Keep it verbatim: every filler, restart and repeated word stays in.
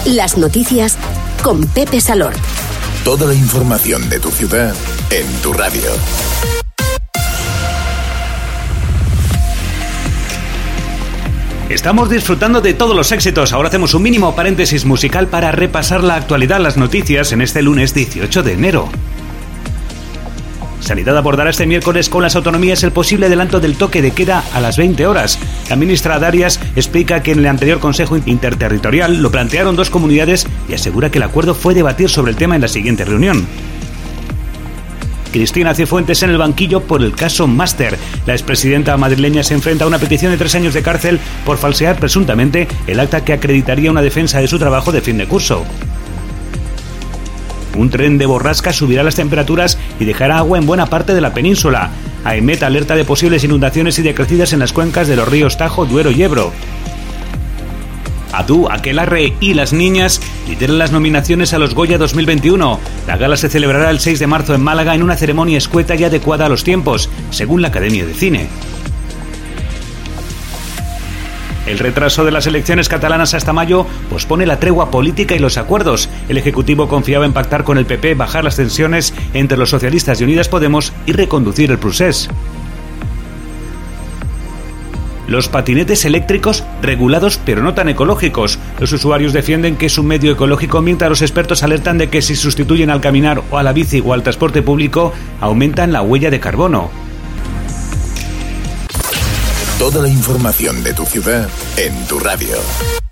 Las noticias con Pepe Salor. Toda la información de tu ciudad en tu radio. Estamos disfrutando de todos los éxitos. Ahora hacemos un mínimo paréntesis musical para repasar la actualidad, las noticias en este lunes dieciocho de enero. Sanidad abordará este miércoles con las autonomías el posible adelanto del toque de queda a las veinte horas. La ministra Darias explica que en el anterior Consejo Interterritorial lo plantearon dos comunidades y asegura que el acuerdo fue debatir sobre el tema en la siguiente reunión. Cristina Cifuentes en el banquillo por el caso Máster. La expresidenta madrileña se enfrenta a una petición de tres años de cárcel por falsear presuntamente el acta que acreditaría una defensa de su trabajo de fin de curso. Un tren de borrasca subirá las temperaturas y dejará agua en buena parte de la península. AEMET alerta de posibles inundaciones y decrecidas en las cuencas de los ríos Tajo, Duero y Ebro. Adu, Aquelarre y Las Niñas lideran las nominaciones a los Goya dos mil veintiuno. La gala se celebrará el seis de marzo en Málaga en una ceremonia escueta y adecuada a los tiempos, según la Academia de Cine. El retraso de las elecciones catalanas hasta mayo pospone la tregua política y los acuerdos. El Ejecutivo confiaba en pactar con el P P, bajar las tensiones entre los socialistas y Unidas Podemos y reconducir el procés. Los patinetes eléctricos regulados pero no tan ecológicos. Los usuarios defienden que es un medio ecológico, mientras los expertos alertan de que si sustituyen al caminar o a la bici o al transporte público, aumentan la huella de carbono. Toda la información de tu ciudad en tu radio.